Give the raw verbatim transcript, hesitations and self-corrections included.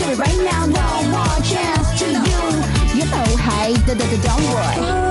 Right now, no more chance to you. You know, hey, the the the don't worry.